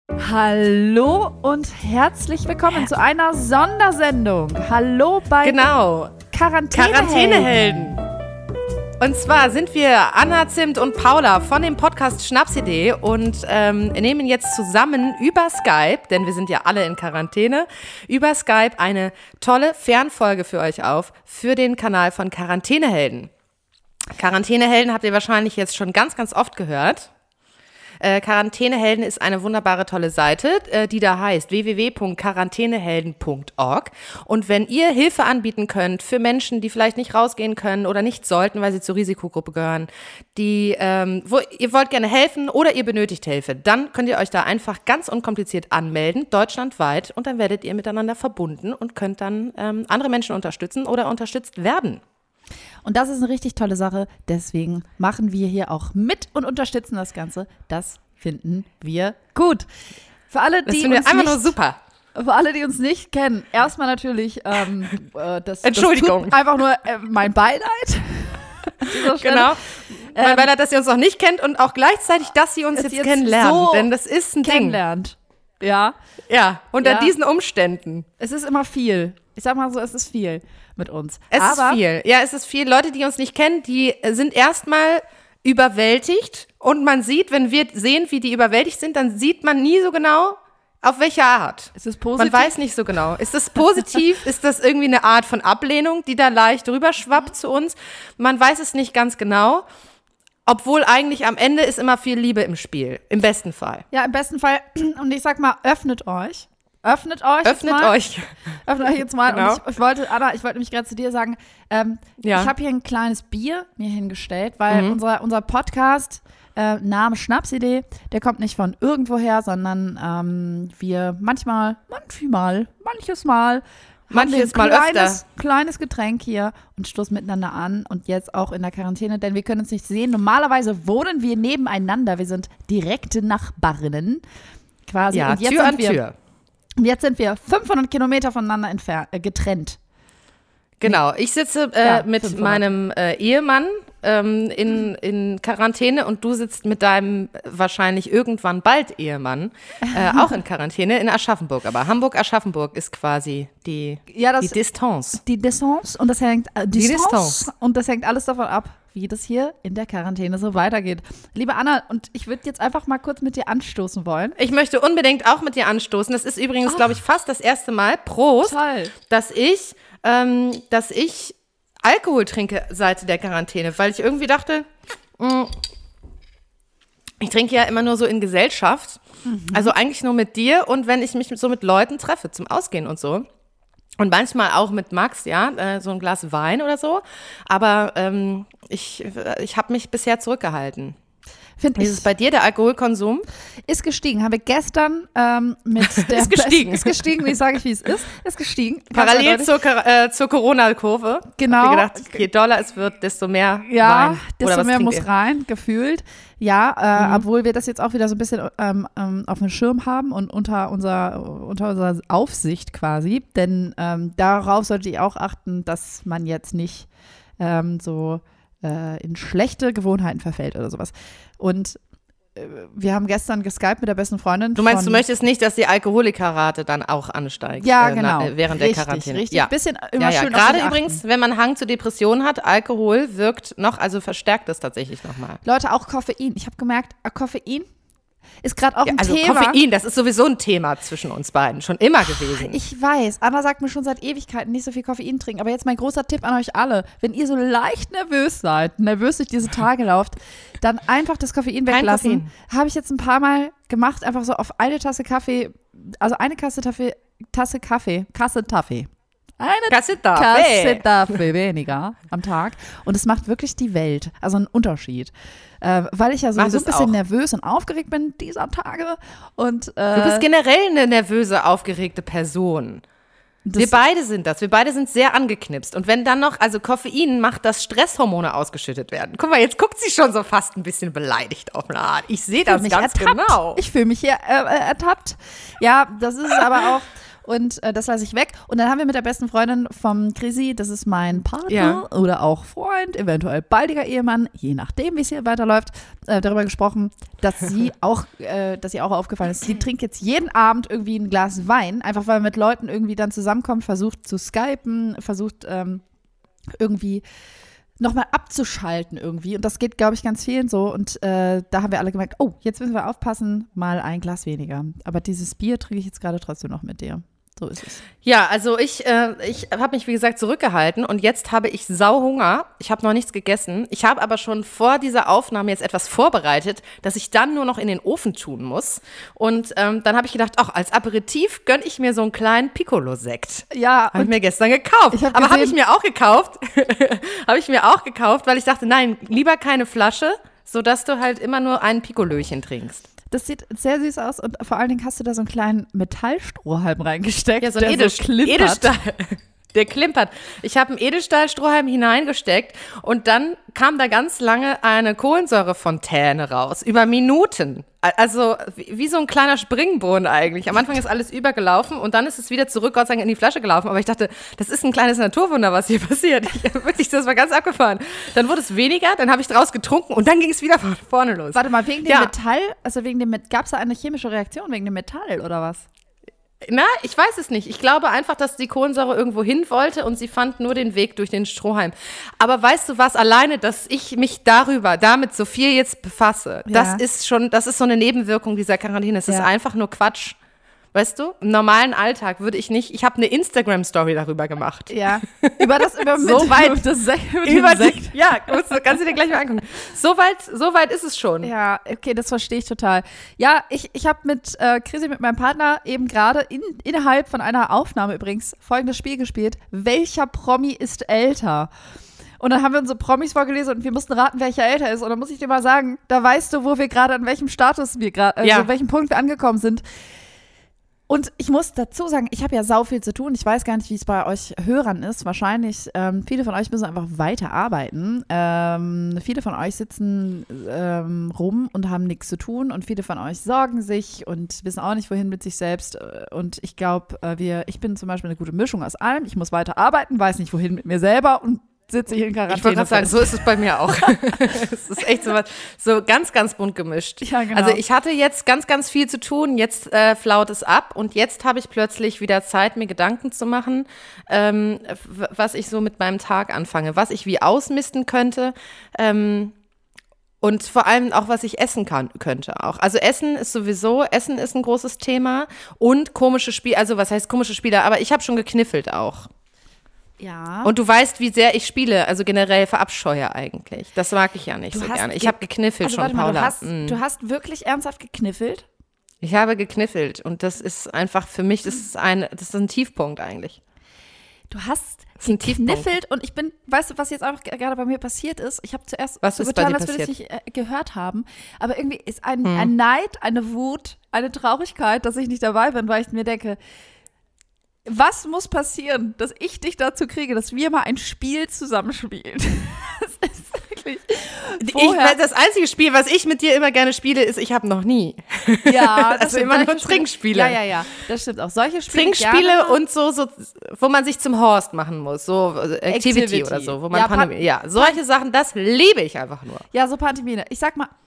Hallo und herzlich willkommen zu einer Sondersendung. Hallo bei Quarantänehelden. Und zwar sind wir Anna Zimt und Paula von dem Podcast Schnapsidee und nehmen jetzt zusammen über Skype, denn wir sind ja alle in Quarantäne, über Skype eine tolle Fernfolge für euch auf, für den Kanal von Quarantänehelden. Quarantänehelden habt ihr wahrscheinlich jetzt schon ganz, ganz oft gehört. Quarantänehelden ist eine wunderbare, tolle Seite, die da heißt www.quarantänehelden.org. Und wenn ihr Hilfe anbieten könnt für Menschen, die vielleicht nicht rausgehen können oder nicht sollten, weil sie zur Risikogruppe gehören, wo ihr wollt gerne helfen oder ihr benötigt Hilfe, dann könnt ihr euch da einfach ganz unkompliziert anmelden, deutschlandweit, und dann werdet ihr miteinander verbunden und könnt dann andere Menschen unterstützen oder unterstützt werden. Und das ist eine richtig tolle Sache, deswegen machen wir hier auch mit und unterstützen das Ganze. Das finden wir gut. Für alle, die uns einfach nur super. Für alle, die uns nicht kennen, erstmal natürlich Entschuldigung. Einfach nur mein Beileid. Genau. Mein Beileid, dass ihr uns noch nicht kennt und auch gleichzeitig, dass sie uns jetzt kennenlernen. So, denn das ist ein kennenlernt. Ding. Ja. Ja, unter diesen Umständen. Es ist immer viel. Ich sag mal so, es ist viel mit uns. Es ist viel. Ja, es ist viel. Leute, die uns nicht kennen, die sind erstmal überwältigt. Und man sieht, wenn wir sehen, wie die überwältigt sind, dann sieht man nie so genau, auf welche Art. Ist es positiv? Man weiß nicht so genau. Ist das positiv? Ist das irgendwie eine Art von Ablehnung, die da leicht rüberschwappt zu uns? Man weiß es nicht ganz genau. Obwohl eigentlich am Ende ist immer viel Liebe im Spiel. Im besten Fall. Ja, im besten Fall. Und ich sag mal, öffnet euch. Öffnet euch jetzt mal. Genau. Und ich wollte nämlich gerade zu dir sagen, ich habe hier ein kleines Bier mir hingestellt, weil unser Podcast, Name Schnapsidee, der kommt nicht von irgendwoher, sondern wir manches Mal kleines Getränk hier und stoßen miteinander an und jetzt auch in der Quarantäne, denn wir können uns nicht sehen. Normalerweise wohnen wir nebeneinander, wir sind direkte Nachbarinnen quasi. Ja, und jetzt Tür an Tür. Und jetzt sind wir 500 Kilometer voneinander getrennt. Genau, ich sitze mit 500. Meinem Ehemann in Quarantäne und du sitzt mit deinem wahrscheinlich irgendwann bald Ehemann auch in Quarantäne in Aschaffenburg. Aber Hamburg-Aschaffenburg ist quasi die Distanz. Die Distanz und das hängt alles davon ab, wie das hier in der Quarantäne so weitergeht. Liebe Anna, und ich würde jetzt einfach mal kurz mit dir anstoßen wollen. Ich möchte unbedingt auch mit dir anstoßen. Das ist übrigens, glaube ich, fast das erste Mal, Prost, dass ich Alkohol trinke seit der Quarantäne, weil ich irgendwie dachte, ich trinke ja immer nur so in Gesellschaft, also eigentlich nur mit dir und wenn ich mich so mit Leuten treffe zum Ausgehen und so. Und manchmal auch mit Max, so ein Glas Wein oder so. Aber ich habe mich bisher zurückgehalten. Wie ist es bei dir, der Alkoholkonsum? Ist gestiegen. Habe gestern mit der Ist gestiegen. Ist gestiegen, wie sage ich, wie es ist. Ist gestiegen. Parallel zur Corona-Kurve. Genau. Hab ich gedacht, je doller es wird, desto mehr Wein. Desto mehr muss rein, gefühlt. Ja, obwohl wir das jetzt auch wieder so ein bisschen auf dem Schirm haben und unter unserer Aufsicht quasi. Denn darauf sollte ich auch achten, dass man jetzt nicht so in schlechte Gewohnheiten verfällt oder sowas. Und wir haben gestern geskypt mit der besten Freundin. Du meinst, du möchtest nicht, dass die Alkoholikerrate dann auch ansteigt? Ja, genau. Während der Quarantäne. Richtig. Ja. Bisschen immer schön gerade übrigens, wenn man Hang zu Depressionen hat, Alkohol wirkt verstärkt es tatsächlich nochmal. Leute, auch Koffein. Ich habe gemerkt, Koffein ist gerade auch ein Thema. Koffein, das ist sowieso ein Thema zwischen uns beiden, schon immer gewesen. Ich weiß, Anna sagt mir schon seit Ewigkeiten, nicht so viel Koffein trinken. Aber jetzt mein großer Tipp an euch alle, wenn ihr so leicht nervös durch diese Tage lauft, dann einfach das Koffein weglassen. Habe ich jetzt ein paar Mal gemacht, einfach so auf eine Tasse Kaffee, also eine Kasse Kaffee weniger am Tag. Und es macht wirklich die Welt, also einen Unterschied. Weil ich ja so ein bisschen nervös und aufgeregt bin dieser Tage. Und, du bist generell eine nervöse, aufgeregte Person. Wir beide sind das. Wir beide sind sehr angeknipst. Und wenn dann noch, also Koffein macht, dass Stresshormone ausgeschüttet werden. Guck mal, jetzt guckt sie schon so fast ein bisschen beleidigt auf eine Art. Ich sehe das ganz genau. Ich fühle mich hier ertappt. Ja, das ist es aber auch. und das lasse ich weg. Und dann haben wir mit der besten Freundin vom Chrissy, das ist mein Partner oder auch Freund, eventuell baldiger Ehemann, je nachdem, wie es hier weiterläuft, darüber gesprochen, dass sie auch aufgefallen ist. Sie trinkt jetzt jeden Abend irgendwie ein Glas Wein, einfach weil mit Leuten irgendwie dann zusammenkommt, versucht zu skypen, versucht irgendwie nochmal abzuschalten irgendwie. Und das geht, glaube ich, ganz vielen so. Und da haben wir alle gemerkt, oh, jetzt müssen wir aufpassen, mal ein Glas weniger. Aber dieses Bier trinke ich jetzt gerade trotzdem noch mit dir. So ist es. Ja, also ich habe mich, wie gesagt, zurückgehalten und jetzt habe ich Sauhunger. Ich habe noch nichts gegessen. Ich habe aber schon vor dieser Aufnahme jetzt etwas vorbereitet, das ich dann nur noch in den Ofen tun muss. Und dann habe ich gedacht, ach, als Aperitif gönne ich mir so einen kleinen Piccolo-Sekt. Ja. Habe ich mir gestern gekauft. Aber habe ich mir auch gekauft. Weil ich dachte, nein, lieber keine Flasche, sodass du halt immer nur ein Piccolöchen trinkst. Das sieht sehr süß aus und vor allen Dingen hast du da so einen kleinen Metallstrohhalm reingesteckt. Ja, so ein Edelstahl. Der klimpert. Ich habe einen Edelstahlstrohhalm hineingesteckt und dann kam da ganz lange eine Kohlensäurefontäne raus, über Minuten. Also wie so ein kleiner Springbohnen eigentlich. Am Anfang ist alles übergelaufen und dann ist es wieder zurück, Gott sei Dank, in die Flasche gelaufen. Aber ich dachte, das ist ein kleines Naturwunder, was hier passiert. Das war ganz abgefahren. Dann wurde es weniger, dann habe ich draus getrunken und dann ging es wieder von vorne los. Warte mal, wegen dem Metall, gab es da eine chemische Reaktion wegen dem Metall oder was? Na, ich weiß es nicht. Ich glaube einfach, dass die Kohlensäure irgendwo hin wollte und sie fand nur den Weg durch den Strohhalm. Aber weißt du was, alleine, dass ich mich damit so viel jetzt befasse, das ist so eine Nebenwirkung dieser Quarantäne. Es ist einfach nur Quatsch. Weißt du, im normalen Alltag würde ich nicht, ich habe eine Instagram-Story darüber gemacht. Ja, Sekt. Ja, kannst du dir gleich mal angucken. So weit ist es schon. Ja, okay, das verstehe ich total. Ja, ich habe mit meinem Partner, eben gerade innerhalb von einer Aufnahme übrigens folgendes Spiel gespielt. Welcher Promi ist älter? Und dann haben wir unsere Promis vorgelesen und wir mussten raten, welcher älter ist. Und dann muss ich dir mal sagen, da weißt du, wo wir gerade, an welchem Status wir gerade, an welchem Punkt wir angekommen sind. Und ich muss dazu sagen, ich habe ja sau viel zu tun. Ich weiß gar nicht, wie es bei euch Hörern ist. Wahrscheinlich, viele von euch müssen einfach weiter arbeiten. Viele von euch sitzen rum und haben nichts zu tun. Und viele von euch sorgen sich und wissen auch nicht, wohin mit sich selbst. Und ich glaube, ich bin zum Beispiel eine gute Mischung aus allem. Ich muss weiter arbeiten, weiß nicht, wohin mit mir selber und sitze ich in Quarantäne. Ich wollte gerade sagen, so ist es bei mir auch. Es ist echt so ganz, ganz bunt gemischt. Ja, genau. Also ich hatte jetzt ganz, ganz viel zu tun, jetzt flaut es ab und jetzt habe ich plötzlich wieder Zeit, mir Gedanken zu machen, was ich so mit meinem Tag anfange, was ich wie ausmisten könnte und vor allem auch, was ich essen könnte auch. Also Essen ist ein großes Thema und komische Spiele, also was heißt komische Spiele, aber ich habe schon gekniffelt auch. Ja. Und du weißt, wie sehr ich spiele, also generell verabscheue eigentlich. Das mag ich ja nicht so gerne. Ich habe gekniffelt schon, Paula. Du hast wirklich ernsthaft gekniffelt? Ich habe gekniffelt und das ist einfach für mich, das ist ein Tiefpunkt eigentlich. Du hast gekniffelt und weißt du, was jetzt einfach gerade bei mir passiert ist? Ich habe zuerst so getan, als würde ich nicht gehört haben, aber irgendwie ist ein Neid, eine Wut, eine Traurigkeit, dass ich nicht dabei bin, weil ich mir denke, was muss passieren, dass ich dich dazu kriege, dass wir mal ein Spiel zusammenspielen? Das ist wirklich das einzige Spiel, was ich mit dir immer gerne spiele, ist, ich habe noch nie. Ja, das also immer nur Trinkspiele. Ja, das stimmt auch. Solche Spiele Trinkspiele und so, wo man sich zum Horst machen muss, so Activity oder so, wo man solche Sachen, das liebe ich einfach nur. Ja, so Pantomime. Ich sag mal,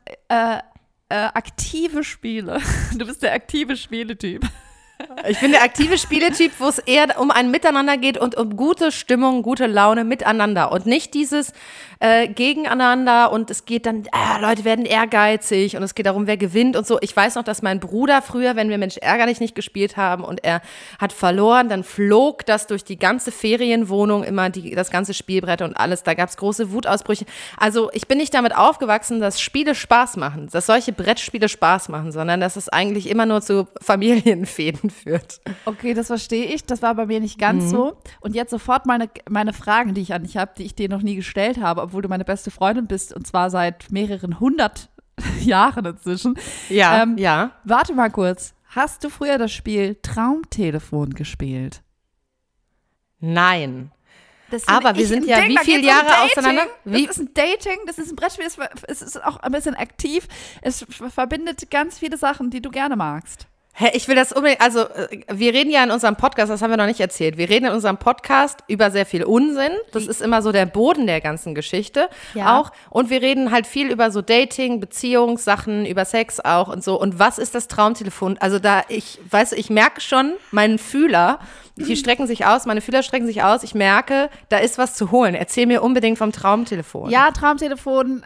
aktive Spiele. Du bist der aktive Spieletyp. Ich bin der aktive Spieletyp, wo es eher um ein Miteinander geht und um gute Stimmung, gute Laune miteinander und nicht dieses Gegeneinander und es geht dann, Leute werden ehrgeizig und es geht darum, wer gewinnt und so. Ich weiß noch, dass mein Bruder früher, wenn wir Mensch ärger dich nicht gespielt haben und er hat verloren, dann flog das durch die ganze Ferienwohnung immer das ganze Spielbrett und alles. Da gab es große Wutausbrüche. Also ich bin nicht damit aufgewachsen, dass Spiele Spaß machen, dass solche Brettspiele Spaß machen, sondern dass es eigentlich immer nur zu Familienfäden führt. Okay, das verstehe ich. Das war bei mir nicht ganz so. Und jetzt sofort meine Fragen, die ich an dich habe, die ich dir noch nie gestellt habe, obwohl du meine beste Freundin bist und zwar seit mehreren 100 Jahren inzwischen. Ja, ja. Warte mal kurz. Hast du früher das Spiel Traumtelefon gespielt? Nein. Aber wir sind ja wie viele Jahre auseinander? Das ist ein Dating, das ist ein Brettspiel, es ist auch ein bisschen aktiv. Es verbindet ganz viele Sachen, die du gerne magst. Ich will das unbedingt, also wir reden ja in unserem Podcast, das haben wir noch nicht erzählt, wir reden in unserem Podcast über sehr viel Unsinn, das ist immer so der Boden der ganzen Geschichte auch, und wir reden halt viel über so Dating, Beziehungssachen, über Sex auch und so, und was ist das Traumtelefon, also ich merke schon, meine Fühler strecken sich aus, ich merke, da ist was zu holen, erzähl mir unbedingt vom Traumtelefon. Ja, Traumtelefon,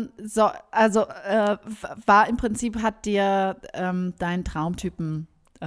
war im Prinzip, hat dir dein Traumtypen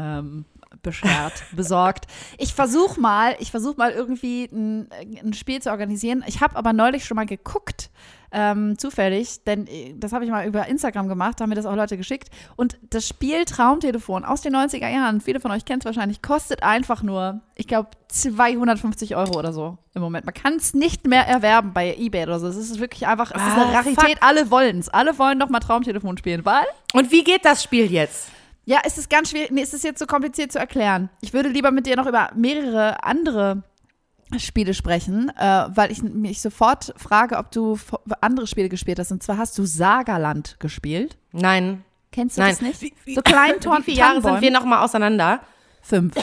besorgt. Ich versuche mal irgendwie ein Spiel zu organisieren. Ich habe aber neulich schon mal geguckt, zufällig, denn das habe ich mal über Instagram gemacht, haben mir das auch Leute geschickt. Und das Spiel Traumtelefon aus den 90er Jahren, viele von euch kennen es wahrscheinlich, kostet einfach nur, ich glaube, 250 € oder so im Moment. Man kann es nicht mehr erwerben bei eBay oder so. Es ist wirklich einfach, es ist eine Rarität, alle wollen es. Alle wollen doch mal Traumtelefon spielen, weil? Und wie geht das Spiel jetzt? Ja, es ist ganz schwierig, es ist jetzt so kompliziert zu erklären. Ich würde lieber mit dir noch über mehrere andere Spiele sprechen, weil ich mich sofort frage, ob du andere Spiele gespielt hast. Und zwar hast du Sagerland gespielt. Nein. Kennst du das nicht? So kleinen Wie viele Jahre sind wir noch mal auseinander? 5.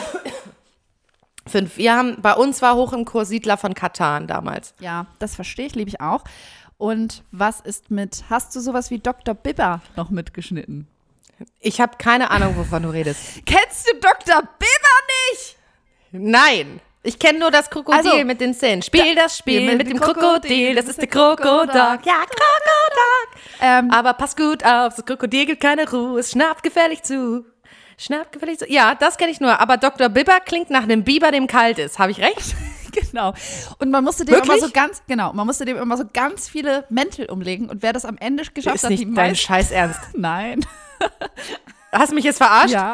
Bei uns war hoch im Kurs Siedler von Katan damals. Ja, das verstehe ich, liebe ich auch. Und was ist hast du sowas wie Dr. Bibber noch mitgeschnitten? Ich habe keine Ahnung, wovon du redest. Kennst du Dr. Bibber nicht? Nein. Ich kenne nur das Krokodil mit den Zähnen. Spiel das Spiel mit dem Krokodil, das ist der Krokodok. Ja, Krokodok. Aber pass gut auf, das Krokodil gibt keine Ruhe, es schnappt gefährlich zu. Ja, das kenne ich nur. Aber Dr. Bibber klingt nach einem Biber, dem kalt ist. Habe ich recht? Genau. Und man musste dem immer so ganz viele Mäntel umlegen. Und wer das am Ende geschafft hat, ist nicht dein Scheiß Ernst. Nein. Hast du mich jetzt verarscht? Ja.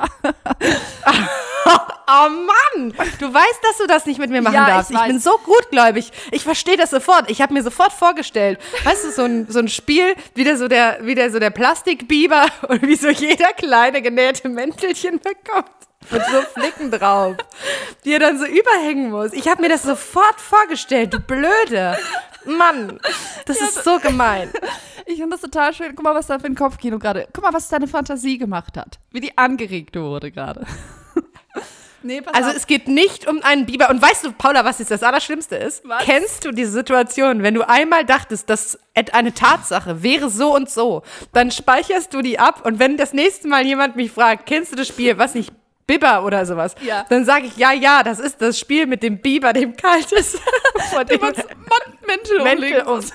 Oh Mann, du weißt, dass du das nicht mit mir machen darfst. Ich bin so gutgläubig. Ich verstehe das sofort. Ich habe mir sofort vorgestellt, weißt du, so ein Spiel, wieder so der Plastikbiber und wie so jeder kleine genähte Mäntelchen bekommt. Mit so Flicken drauf, die er dann so überhängen muss. Ich habe mir das sofort vorgestellt, du Blöde. Mann, das ist so gemein. Ich finde das total schön. Guck mal, was da für ein Kopfkino gerade. Guck mal, was deine Fantasie gemacht hat. Wie die angeregt wurde gerade. Nee, also es geht nicht um einen Biber. Und weißt du, Paula, was jetzt das Allerschlimmste ist? Was? Kennst du diese Situation, wenn du einmal dachtest, dass eine Tatsache wäre so und so, dann speicherst du die ab und wenn das nächste Mal jemand mich fragt, kennst du das Spiel, was nicht Bibber oder sowas, dann sage ich, ja, das ist das Spiel mit dem Biber, dem kalt ist. Und dem Mäntel umlegen.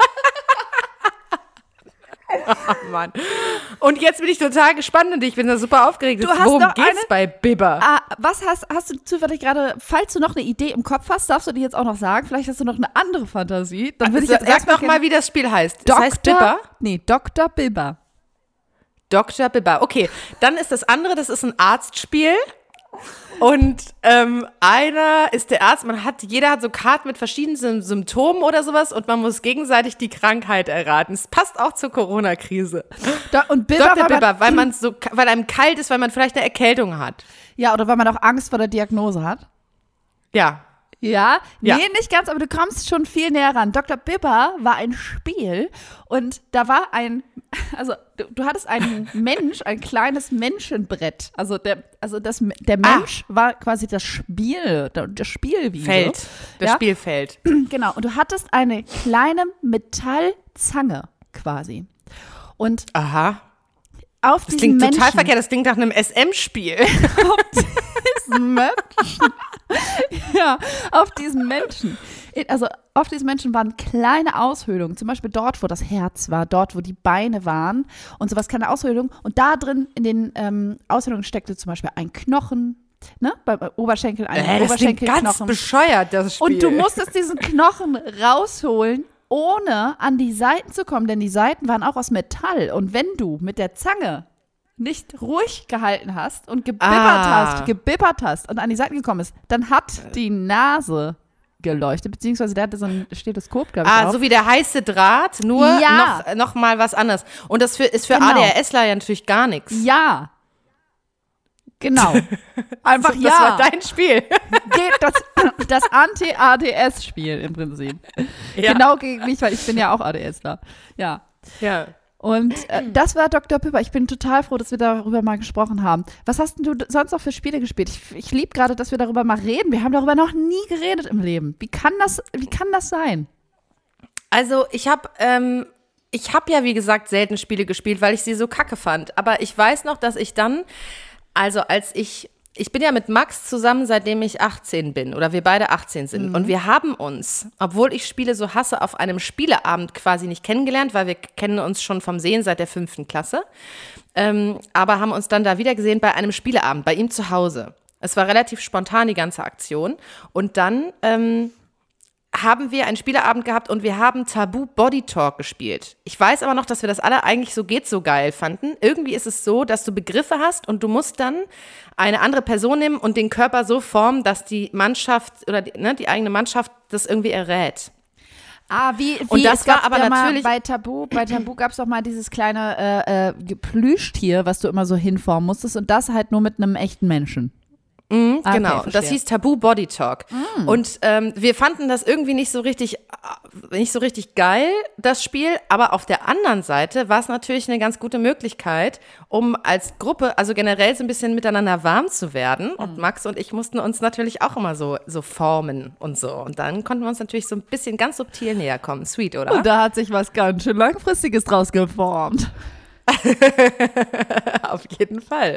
Oh Mann. Und jetzt bin ich total gespannt und ich bin da super aufgeregt. Worum geht's bei Bibber? Hast du zufällig gerade, falls du noch eine Idee im Kopf hast, darfst du die jetzt auch noch sagen? Vielleicht hast du noch eine andere Fantasie. Dann würde ich jetzt sag noch mal, wie das Spiel heißt. Das heißt Bibber? Nee, Dr. Bibber. Dr. Bibber. Okay, dann ist das andere, das ist ein Arztspiel. Und einer ist der Arzt, jeder hat so Karten mit verschiedenen Symptomen oder sowas und man muss gegenseitig die Krankheit erraten. Es passt auch zur Corona-Krise. Und Bibber, Dr. Bibber, weil einem kalt ist, weil man vielleicht eine Erkältung hat. Ja, oder weil man auch Angst vor der Diagnose hat. Ja. Ja, nee, nicht ganz, aber du kommst schon viel näher ran. Dr. Bibber war ein Spiel und da war du hattest einen Mensch, ein kleines Menschenbrett. Also der Mensch war quasi das Spielwiese. Spielfeld. Genau, und du hattest eine kleine Metallzange quasi. Und aha. Auf das klingt total verkehrt, das klingt nach einem SM-Spiel. Auf diesen Menschen. Also auf diesen Menschen waren kleine Aushöhlungen, zum Beispiel dort, wo das Herz war, dort, wo die Beine waren und sowas, kleine Aushöhlungen. Und da drin in den Aushöhlungen steckte zum Beispiel ein Knochen, ne, beim Oberschenkel, das klingt ganz bescheuert, das Spiel. Und du musstest diesen Knochen rausholen, ohne an die Seiten zu kommen, denn die Seiten waren auch aus Metall. Und wenn du mit der Zange nicht ruhig gehalten hast und gebibbert hast und an die Seiten gekommen ist, dann hat die Nase geleuchtet, beziehungsweise der hatte so ein Stethoskop, glaube ich. So wie der heiße Draht, nur noch mal was anderes. Und das ist für ADHSler ja natürlich gar nichts. Ja. Genau. Einfach das war dein Spiel. Das Anti-ADS-Spiel im Prinzip. Ja. Genau gegen mich, weil ich bin ja auch ADSler. Ja. Und das war Dr. Pepper. Ich bin total froh, dass wir darüber mal gesprochen haben. Was hast denn du sonst noch für Spiele gespielt? Ich liebe gerade, dass wir darüber mal reden. Wir haben darüber noch nie geredet im Leben. Wie kann das sein? Also ich habe ja, wie gesagt, selten Spiele gespielt, weil ich sie so kacke fand. Aber ich weiß noch, dass ich dann, also ich bin ja mit Max zusammen, seitdem ich 18 bin oder wir beide 18 sind. Und wir haben uns, obwohl ich Spiele so hasse, auf einem Spieleabend quasi nicht kennengelernt, weil wir kennen uns schon vom Sehen seit der 5. Klasse. Aber haben uns dann da wieder gesehen bei einem Spieleabend, bei ihm zu Hause. Es war relativ spontan, die ganze Aktion. Und dann haben wir einen Spieleabend gehabt und wir haben Tabu Body Talk gespielt. Ich weiß aber noch, dass wir das alle eigentlich so geht so geil fanden. Irgendwie ist es so, dass du Begriffe hast und du musst dann eine andere Person nehmen und den Körper so formen, dass die Mannschaft oder die eigene Mannschaft das irgendwie errät. Wie und das war aber natürlich bei Tabu gab es doch mal dieses kleine Plüschtier, was du immer so hinformen musstest und das halt nur mit einem echten Menschen. Genau, okay, das hieß Tabu Body Talk. Und wir fanden das irgendwie nicht so richtig geil, das Spiel. Aber auf der anderen Seite war es natürlich eine ganz gute Möglichkeit, um als Gruppe, also generell so ein bisschen miteinander warm zu werden. Und Max und ich mussten uns natürlich auch immer so formen und so. Und dann konnten wir uns natürlich so ein bisschen ganz subtil näher kommen. Sweet, oder? Und da hat sich was ganz schön Langfristiges draus geformt. Auf jeden Fall.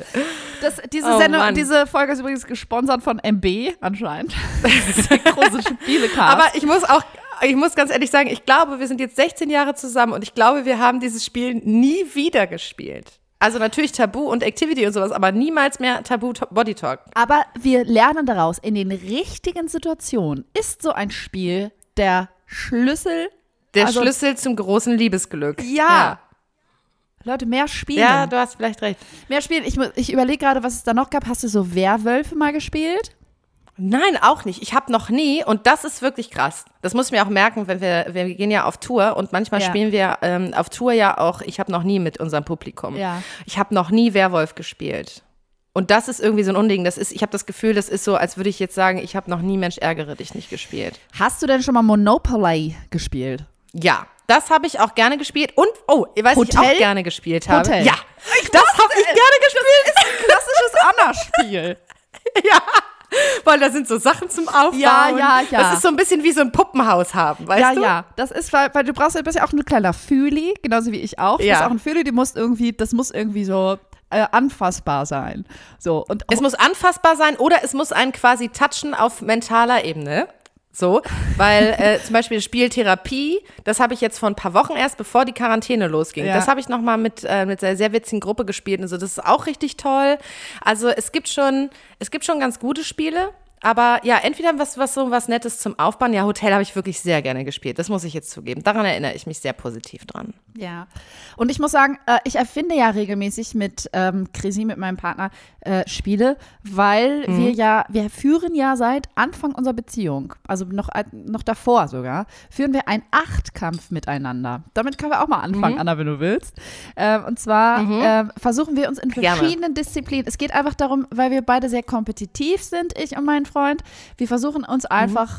Diese Folge ist übrigens gesponsert von MB anscheinend. Das ist der große Spielecast. Aber ich muss ganz ehrlich sagen, ich glaube, wir sind jetzt 16 Jahre zusammen und ich glaube, wir haben dieses Spiel nie wieder gespielt. Also natürlich Tabu und Activity und sowas, aber niemals mehr Tabu Body Talk. Aber wir lernen daraus, in den richtigen Situationen ist so ein Spiel der Schlüssel. Schlüssel zum großen Liebesglück. Ja. Leute, mehr spielen. Ja, du hast vielleicht recht. Mehr spielen. Ich überlege gerade, was es da noch gab. Hast du so Werwölfe mal gespielt? Nein, auch nicht. Ich habe noch nie, und das ist wirklich krass. Das muss ich mir auch merken, wenn wir gehen ja auf Tour und manchmal spielen wir auf Tour ja auch, ich habe noch nie mit unserem Publikum. Ja. Ich habe noch nie Werwolf gespielt. Und das ist irgendwie so ein Unding. Ich habe das Gefühl, das ist so, als würde ich jetzt sagen, ich habe noch nie Mensch, ärgere dich nicht gespielt. Hast du denn schon mal Monopoly gespielt? Ja. Das habe ich auch gerne gespielt. Und, was ich auch gerne gespielt habe. Hotel. Ja, das habe ich gerne gespielt. Das ist ein klassisches Anna-Spiel. Ja, weil da sind so Sachen zum Aufbauen. Ja. Das ist so ein bisschen wie so ein Puppenhaus haben, weißt du? Ja. Das ist, weil du bist ja auch ein kleiner Fühli, genauso wie ich auch. Du bist auch ein Fühli, das muss irgendwie so anfassbar sein. So, es muss anfassbar sein oder es muss einen quasi touchen auf mentaler Ebene. So, weil zum Beispiel das Spiel Therapie, das habe ich jetzt vor ein paar Wochen erst, bevor die Quarantäne losging. Ja. Das habe ich nochmal mit einer sehr witzigen Gruppe gespielt und so. Das ist auch richtig toll. Also es gibt schon ganz gute Spiele. Aber ja, entweder was Nettes zum Aufbauen. Ja, Hotel habe ich wirklich sehr gerne gespielt. Das muss ich jetzt zugeben. Daran erinnere ich mich sehr positiv dran. Ja. Und ich muss sagen, ich erfinde ja regelmäßig mit Chrissy, mit meinem Partner, Spiele, weil wir führen ja seit Anfang unserer Beziehung, also noch davor sogar, führen wir einen 8-Kampf miteinander. Damit können wir auch mal anfangen, Anna, wenn du willst. Und zwar versuchen wir uns in verschiedenen Disziplinen, es geht einfach darum, weil wir beide sehr kompetitiv sind, ich und mein Freund, wir versuchen uns einfach,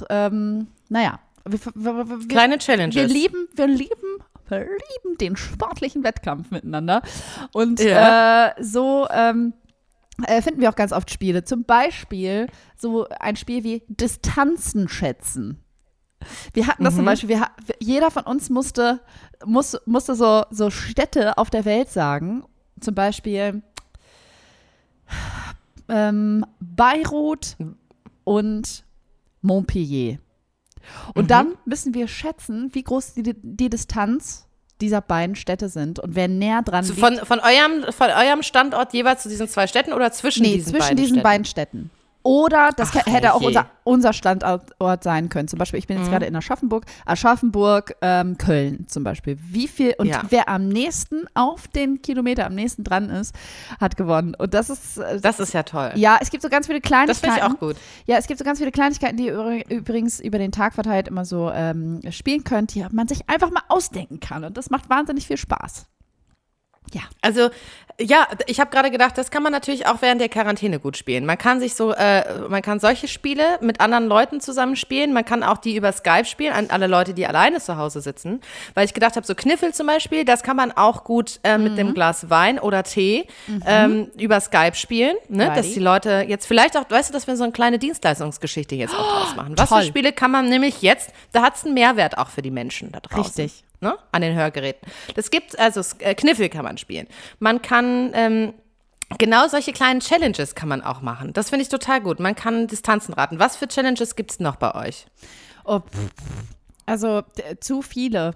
kleine Challenges. Wir lieben den sportlichen Wettkampf miteinander. Und so finden wir auch ganz oft Spiele. Zum Beispiel so ein Spiel wie Distanzen schätzen. Wir hatten das zum Beispiel, jeder von uns musste so Städte auf der Welt sagen. Zum Beispiel Beirut und Montpellier. Und dann müssen wir schätzen, wie groß die Distanz dieser beiden Städte sind und wer näher dran liegt. Von eurem Standort jeweils zu diesen 2 Städten oder zwischen diesen beiden Städten? Oder das hätte auch unser Standort sein können. Zum Beispiel, ich bin jetzt gerade in Aschaffenburg, Köln zum Beispiel. Wie viel und wer am nächsten auf den Kilometer am nächsten dran ist, hat gewonnen. Und das ist ja toll. Ja, es gibt so ganz viele Kleinigkeiten. Das finde ich auch gut. Ja, es gibt so ganz viele Kleinigkeiten, die ihr übrigens über den Tag verteilt immer so spielen könnt, die man sich einfach mal ausdenken kann. Und das macht wahnsinnig viel Spaß. Ja. Also, ja, ich habe gerade gedacht, das kann man natürlich auch während der Quarantäne gut spielen. Man kann man kann solche Spiele mit anderen Leuten zusammen spielen. Man kann auch die über Skype spielen, an alle Leute, die alleine zu Hause sitzen. Weil ich gedacht habe, so Kniffel zum Beispiel, das kann man auch gut mit dem Glas Wein oder Tee über Skype spielen. Ne? Dass die Leute jetzt vielleicht auch, weißt du, dass wir so eine kleine Dienstleistungsgeschichte jetzt auch draus machen. Was für Spiele kann man nämlich jetzt, da hat es einen Mehrwert auch für die Menschen da draußen. Richtig. Ne, an den Hörgeräten. Das gibt also Kniffel kann man spielen. Man kann genau solche kleinen Challenges kann man auch machen. Das finde ich total gut. Man kann Distanzen raten. Was für Challenges gibt es noch bei euch? Also zu viele.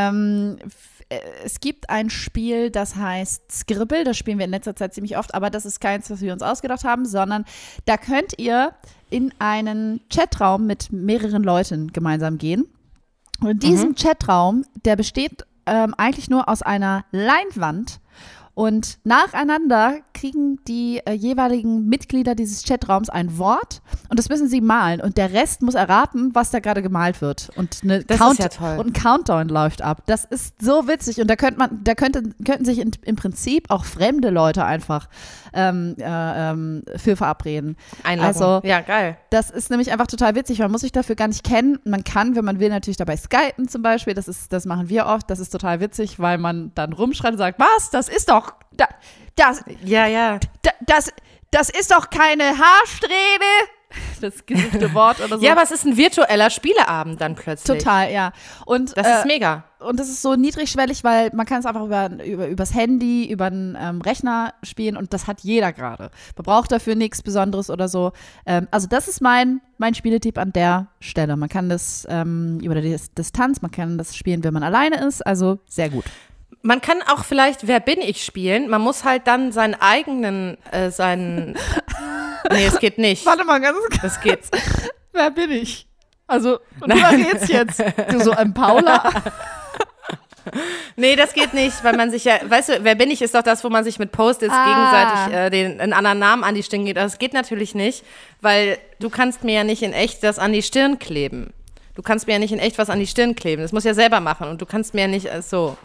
Es gibt ein Spiel, das heißt Skribbel. Das spielen wir in letzter Zeit ziemlich oft, aber das ist keins, was wir uns ausgedacht haben, sondern da könnt ihr in einen Chatraum mit mehreren Leuten gemeinsam gehen. Und in diesem Chatraum, der besteht eigentlich nur aus einer Leinwand und nacheinander kriegen die jeweiligen Mitglieder dieses Chatraums ein Wort und das müssen sie malen und der Rest muss erraten, was da gerade gemalt wird und und ein Countdown läuft ab. Das ist so witzig und da könnten sich im Prinzip auch fremde Leute einfach für verabreden. Einloggen. Also, ja, geil. Das ist nämlich einfach total witzig. Man muss sich dafür gar nicht kennen. Man kann, wenn man will, natürlich dabei skypen zum Beispiel. Das machen wir oft. Das ist total witzig, weil man dann rumschreit und sagt, was? Das ist doch, das ist doch keine Haarsträhne. Das gesuchte Wort oder so. Ja, aber es ist ein virtueller Spieleabend dann plötzlich. Total, ja. Und, das ist mega. Und das ist so niedrigschwellig, weil man kann es einfach übers Handy, über einen Rechner spielen und das hat jeder gerade. Man braucht dafür nichts Besonderes oder so. Also das ist mein Spieletipp an der Stelle. Man kann das über die Distanz, man kann das spielen, wenn man alleine ist. Also sehr gut. Man kann auch vielleicht Wer bin ich spielen. Man muss halt dann seinen eigenen, nee, es geht nicht. Warte mal ganz kurz. Das geht. Wer bin ich? Also, und du geht's jetzt. Du so ein Paula. Nee, das geht nicht, weil man sich ja, weißt du, Wer bin ich ist doch das, wo man sich mit Post-its gegenseitig einen anderen Namen an die Stirn geht. Das geht natürlich nicht, weil du kannst mir ja nicht in echt das an die Stirn kleben. Du kannst mir ja nicht in echt was an die Stirn kleben. Das muss ich ja selber machen und du kannst mir ja nicht so.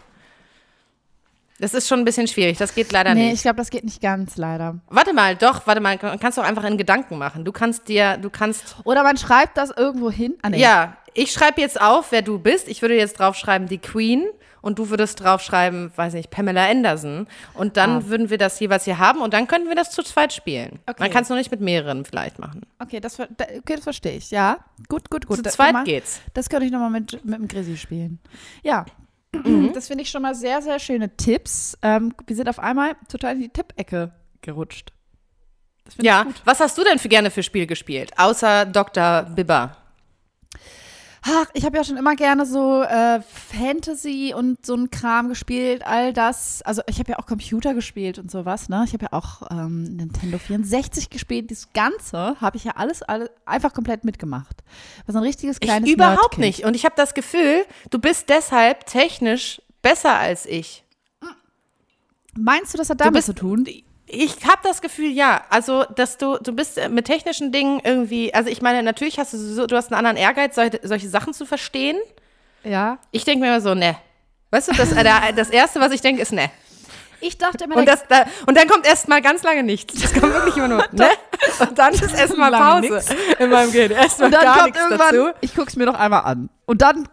Das ist schon ein bisschen schwierig, das geht leider nicht. Nee, ich glaube, das geht nicht ganz, leider. Warte mal, kannst du auch einfach in Gedanken machen. Du kannst. Oder man schreibt das irgendwo hin. Nee. Ja, ich schreibe jetzt auf, wer du bist. Ich würde jetzt draufschreiben, die Queen. Und du würdest draufschreiben, weiß nicht, Pamela Anderson. Und dann würden wir das jeweils hier haben und dann könnten wir das zu zweit spielen. Okay. Man kann es nur nicht mit mehreren vielleicht machen. Okay, das verstehe ich, ja. Gut. Zu zweit geht's. Das könnte ich nochmal mit dem Grisi spielen. Ja. Das finde ich schon mal sehr, sehr schöne Tipps. Wir sind auf einmal total in die Tippecke gerutscht. Das finde ich gut. Was hast du denn gerne für Spiel gespielt, außer Dr. Bibber? Ach, ich habe ja schon immer gerne so Fantasy und so ein Kram gespielt, all das. Also ich habe ja auch Computer gespielt und sowas, ne? Ich habe ja auch Nintendo 64 gespielt. Das Ganze habe ich ja alles einfach komplett mitgemacht. Das war so ein richtiges kleines Ich überhaupt Nerdkind. nicht. Und ich habe das Gefühl, du bist deshalb technisch besser als ich. Meinst du, das hat damit zu tun? Ich habe das Gefühl, ja. Also, dass du bist mit technischen Dingen irgendwie, also ich meine, natürlich hast du hast einen anderen Ehrgeiz, solche Sachen zu verstehen. Ja. Ich denke mir immer so, ne. Weißt du, das Erste, was ich denke, ist ne. Ich dachte immer, und dann kommt erst mal ganz lange nichts. Das kommt wirklich immer nur, ne? Und dann ist erst mal Pause in meinem Gehirn. Erstmal und dann gar kommt nichts irgendwann, dazu. Ich guck's mir noch einmal an. Und dann,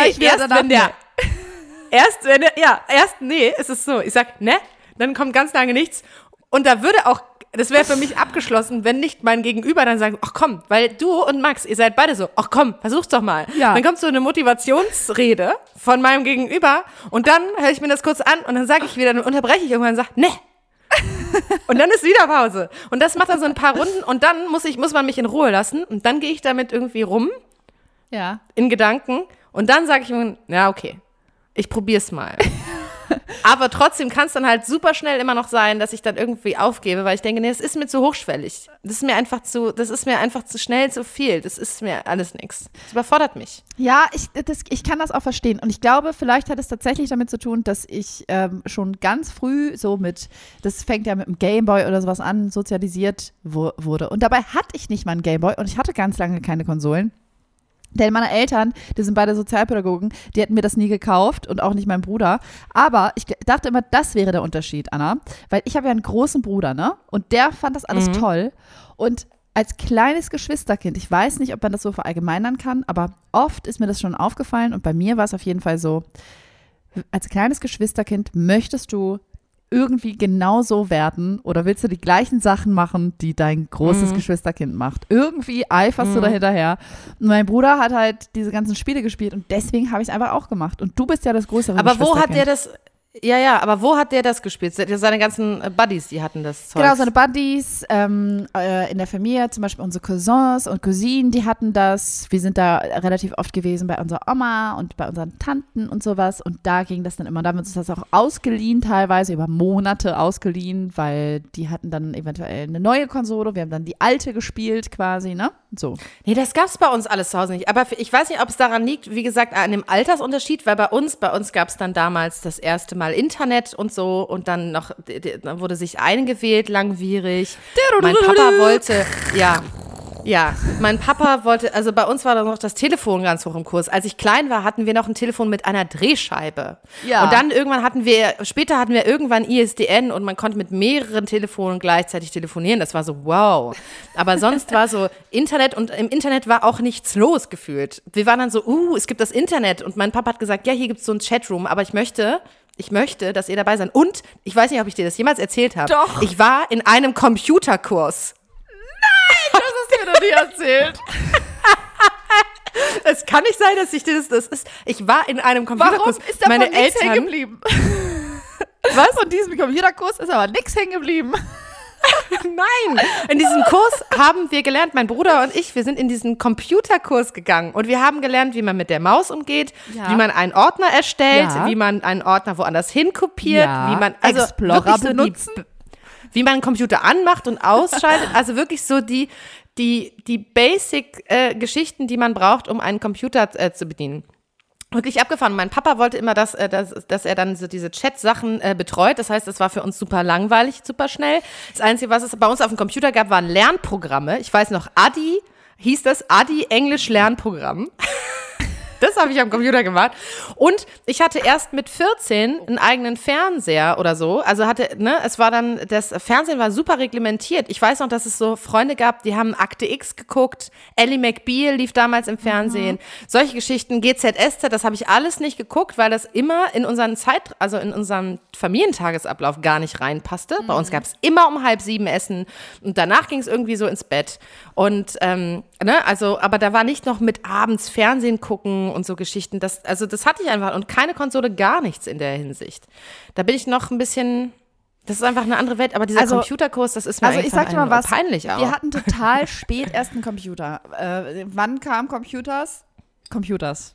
es ist so. Ich sag, ne? Dann kommt ganz lange nichts. Und da würde auch, das wäre für mich abgeschlossen, wenn nicht mein Gegenüber dann sagt, ach komm, weil du und Max, ihr seid beide so, ach komm, versuch's doch mal. Ja. Dann kommt so eine Motivationsrede von meinem Gegenüber und dann höre ich mir das kurz an und dann sage ich wieder, dann unterbreche ich irgendwann und sage, ne. Und dann ist wieder Pause. Und das macht dann so ein paar Runden und dann muss man mich in Ruhe lassen und dann gehe ich damit irgendwie rum, in Gedanken und dann sage ich mir, ja okay, ich probier's mal. Aber trotzdem kann es dann halt super schnell immer noch sein, dass ich dann irgendwie aufgebe, weil ich denke, nee, das ist mir zu hochschwellig. Das ist mir einfach zu schnell zu viel. Das ist mir alles nichts. Das überfordert mich. Ja, ich kann das auch verstehen. Und ich glaube, vielleicht hat es tatsächlich damit zu tun, dass ich schon ganz früh so das fängt ja mit dem Gameboy oder sowas an, sozialisiert wurde. Und dabei hatte ich nicht mal einen Gameboy und ich hatte ganz lange keine Konsolen. Denn meine Eltern, die sind beide Sozialpädagogen, die hätten mir das nie gekauft und auch nicht mein Bruder. Aber ich dachte immer, das wäre der Unterschied, Anna. Weil ich habe ja einen großen Bruder, ne? Und der fand das alles toll. Und als kleines Geschwisterkind, ich weiß nicht, ob man das so verallgemeinern kann, aber oft ist mir das schon aufgefallen und bei mir war es auf jeden Fall so, als kleines Geschwisterkind möchtest du irgendwie genauso werden oder willst du die gleichen Sachen machen, die dein großes Geschwisterkind macht. Irgendwie eiferst du da hinterher. Und mein Bruder hat halt diese ganzen Spiele gespielt und deswegen habe ich es einfach auch gemacht. Und du bist ja das größere Aber Geschwisterkind. wo hat der das, aber wo hat der das gespielt? Seine ganzen Buddies, die hatten das Zeug. Genau, seine Buddies in der Familie, zum Beispiel unsere Cousins und Cousinen, die hatten das. Wir sind da relativ oft gewesen bei unserer Oma und bei unseren Tanten und sowas. Und da ging das dann immer. Da haben wir uns das auch ausgeliehen, teilweise über Monate ausgeliehen, weil die hatten dann eventuell eine neue Konsole. Wir haben dann die alte gespielt quasi, ne? So. Nee, das gab es bei uns alles zu Hause nicht. Aber ich weiß nicht, ob es daran liegt, wie gesagt, an dem Altersunterschied, weil bei uns gab es dann damals das erste Mal Internet und so und dann noch, dann wurde sich eingewählt, langwierig. Mein Papa wollte, mein Papa wollte, also bei uns war da noch das Telefon ganz hoch im Kurs. Als ich klein war, hatten wir noch ein Telefon mit einer Drehscheibe. Ja. Und dann später hatten wir irgendwann ISDN und man konnte mit mehreren Telefonen gleichzeitig telefonieren. Das war so, wow. Aber sonst war so Internet und im Internet war auch nichts los gefühlt. Wir waren dann so, es gibt das Internet und mein Papa hat gesagt, ja, hier gibt es so ein Chatroom, aber ich möchte, dass ihr dabei seid. Und ich weiß nicht, ob ich dir das jemals erzählt habe. Doch. Ich war in einem Computerkurs. Das hast du mir noch nie erzählt. Es kann nicht sein, dass ich dir das ist. Ich war in einem Computerkurs. Warum ist davon nichts hängen geblieben? Was? Von diesem Computerkurs ist aber nichts hängen geblieben. Nein, in diesem Kurs haben wir gelernt, mein Bruder und ich, wir sind in diesen Computerkurs gegangen und wir haben gelernt, wie man mit der Maus umgeht, wie man einen Ordner erstellt, wie man einen Ordner woanders hinkopiert, wie man Explorer benutzen. Wie man einen Computer anmacht und ausschaltet, also wirklich so die Basic-Geschichten, die man braucht, um einen Computer zu bedienen. Wirklich abgefahren. Mein Papa wollte immer, dass er dann so diese Chat-Sachen betreut. Das heißt, es war für uns super langweilig, super schnell. Das Einzige, was es bei uns auf dem Computer gab, waren Lernprogramme. Ich weiß noch, ADI hieß das, ADI Englisch Lernprogramm. Das habe ich am Computer gemacht. Und ich hatte erst mit 14 einen eigenen Fernseher oder so. Also das Fernsehen war super reglementiert. Ich weiß noch, dass es so Freunde gab, die haben Akte X geguckt. Ally McBeal lief damals im Fernsehen. Solche Geschichten, GZSZ, das habe ich alles nicht geguckt, weil das immer in unseren in unserem Familientagesablauf gar nicht reinpasste. Bei uns gab es immer um 6:30 Essen und danach ging es irgendwie so ins Bett. Und, aber da war nicht noch mit abends Fernsehen gucken und so Geschichten. Das hatte ich einfach und keine Konsole, gar nichts in der Hinsicht. Da bin ich noch ein bisschen, das ist einfach eine andere Welt, aber dieser Computerkurs, das ist mir ich sag dir mal was, peinlich auch. Wir hatten total spät erst einen Computer. Wann kamen Computers? Computers.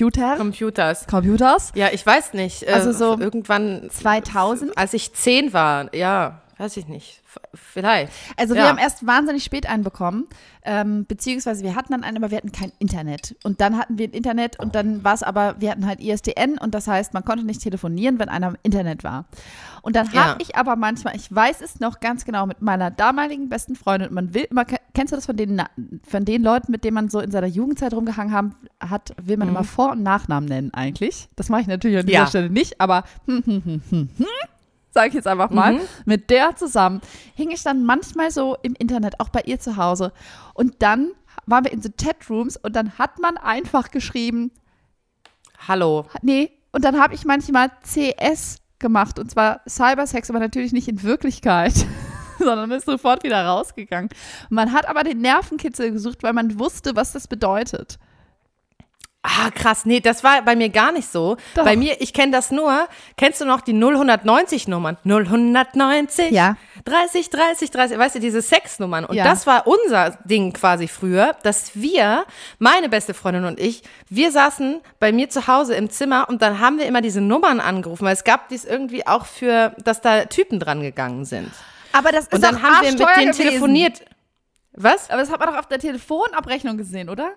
Ja, ich weiß nicht. Also so irgendwann 2000? Als ich 10 war, ja, weiß ich nicht. Vielleicht. Also wir haben erst wahnsinnig spät einen bekommen, beziehungsweise wir hatten dann einen, aber wir hatten kein Internet. Und dann hatten wir ein Internet und dann war es aber, wir hatten halt ISDN und das heißt, man konnte nicht telefonieren, wenn einer im Internet war. Und dann habe ich aber manchmal, ich weiß es noch ganz genau, mit meiner damaligen besten Freundin, und man will immer, kennst du das von den Leuten, mit denen man so in seiner Jugendzeit rumgehangen hat, will man immer Vor- und Nachnamen nennen eigentlich. Das mache ich natürlich an dieser Stelle nicht, aber sage ich jetzt einfach mal, mit der zusammen hing ich dann manchmal so im Internet, auch bei ihr zu Hause. Und dann waren wir in so Chatrooms und dann hat man einfach geschrieben, hallo. Nee, und dann habe ich manchmal CS gemacht und zwar Cybersex, aber natürlich nicht in Wirklichkeit, sondern ist sofort wieder rausgegangen. Man hat aber den Nervenkitzel gesucht, weil man wusste, was das bedeutet. Ah, krass. Nee, das war bei mir gar nicht so. Doch. Bei mir, ich kenne das nur. Kennst du noch die 090-Nummern? 090, ja. 30, 30, 30. Weißt du, diese Sexnummern. Und das war unser Ding quasi früher, dass wir, meine beste Freundin und ich, wir saßen bei mir zu Hause im Zimmer und dann haben wir immer diese Nummern angerufen, weil es gab dies irgendwie auch dass da Typen dran gegangen sind. Aber das ist und dann haben wir mit denen telefoniert. Was? Aber das hat man doch auf der Telefonabrechnung gesehen, oder?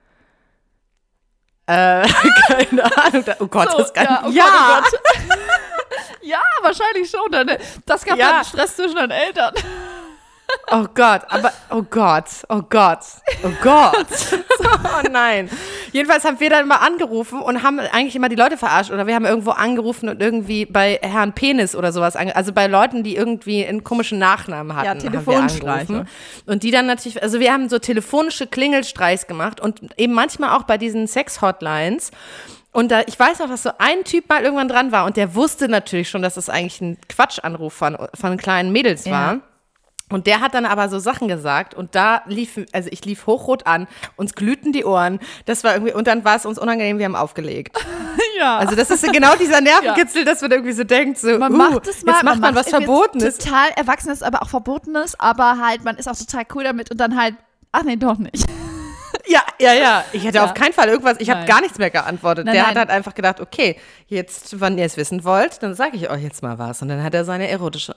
Keine Ahnung. Oh Gott, so, das kann ja, oh ja. Gott, oh Gott. Ja, wahrscheinlich schon. Das gab dann Stress zwischen den Eltern. Oh Gott, aber oh Gott. So, Oh nein. Jedenfalls haben wir dann immer angerufen und haben eigentlich immer die Leute verarscht. Oder wir haben irgendwo angerufen und irgendwie bei Herrn Penis oder sowas, also bei Leuten, die irgendwie einen komischen Nachnamen hatten, Telefonstreiche. Und die dann natürlich, also wir haben so telefonische Klingelstreichs gemacht und eben manchmal auch bei diesen Sex-Hotlines. Und ich weiß noch, dass so ein Typ mal irgendwann dran war und der wusste natürlich schon, dass das eigentlich ein Quatschanruf von kleinen Mädels war. Und der hat dann aber so Sachen gesagt und ich lief hochrot an, uns glühten die Ohren, das war irgendwie, und dann war es uns unangenehm, wir haben aufgelegt. Ja. Also das ist genau dieser Nervenkitzel, dass man irgendwie so denkt, so, man macht es mal, jetzt macht man was Verbotenes. Total Erwachsenes, aber auch Verbotenes, aber halt, man ist auch total cool damit und dann halt, ach nee, doch nicht. Ja. Ich hätte auf keinen Fall irgendwas, ich habe gar nichts mehr geantwortet. Der hat halt einfach gedacht, okay, jetzt, wenn ihr es wissen wollt, dann sage ich euch jetzt mal was. Und dann hat er seine erotische,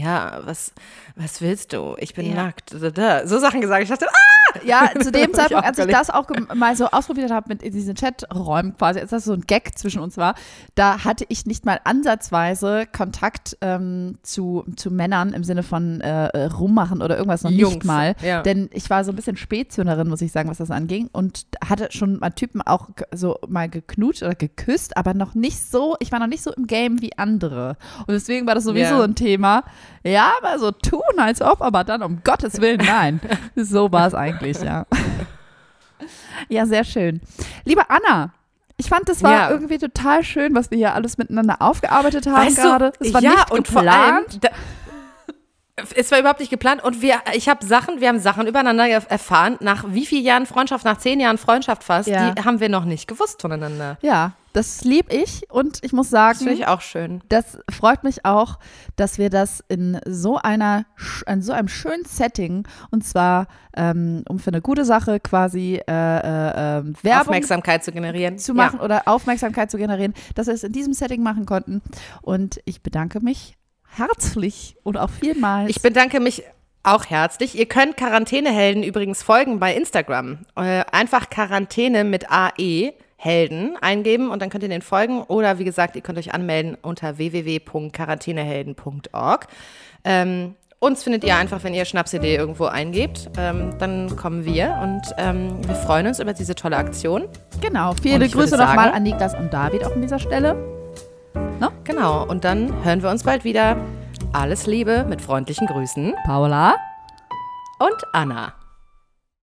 was willst du? Ich bin nackt. So Sachen gesagt. Ich dachte, Ja, zu dem Zeitpunkt, als ich das auch mal so ausprobiert habe mit diesen Chaträumen quasi, als das so ein Gag zwischen uns war, da hatte ich nicht mal ansatzweise Kontakt zu Männern im Sinne von rummachen oder irgendwas, noch Jungs, nicht mal. Ja. Denn ich war so ein bisschen Spätzünderin, muss ich sagen, was das anging, und hatte schon mal Typen auch so mal geknutscht oder geküsst, aber noch nicht so, ich war noch nicht so im Game wie andere. Und deswegen war das sowieso so ein Thema. Ja, aber so tun, als ob, aber dann um Gottes Willen, nein. So war es eigentlich, ja. Ja, sehr schön. Liebe Anna, ich fand, das war irgendwie total schön, was wir hier alles miteinander aufgearbeitet haben gerade. Es war nicht und geplant. vor allem, es war überhaupt nicht geplant und wir haben Sachen übereinander erfahren, nach wie vielen Jahren Freundschaft, nach 10 Jahren Freundschaft fast, die haben wir noch nicht gewusst voneinander. Ja, das lieb ich und ich muss sagen, das finde ich auch schön. Das freut mich auch, dass wir das in so einem schönen Setting, und zwar um für eine gute Sache quasi Werbung Aufmerksamkeit zu generieren. Zu machen oder Aufmerksamkeit zu generieren, dass wir es in diesem Setting machen konnten. Und ich bedanke mich herzlich und auch vielmals. Ich bedanke mich auch herzlich. Ihr könnt Quarantänehelden übrigens folgen bei Instagram. Einfach Quarantäne mit AE Helden eingeben und dann könnt ihr den folgen. Oder wie gesagt, ihr könnt euch anmelden unter www.quarantänehelden.org. Uns findet ihr einfach, wenn ihr Schnapsidee irgendwo eingebt. Dann kommen wir und wir freuen uns über diese tolle Aktion. Genau, viele Grüße nochmal an Niklas und David auch an dieser Stelle. No? Genau, und dann hören wir uns bald wieder. Alles Liebe, mit freundlichen Grüßen. Paula und Anna.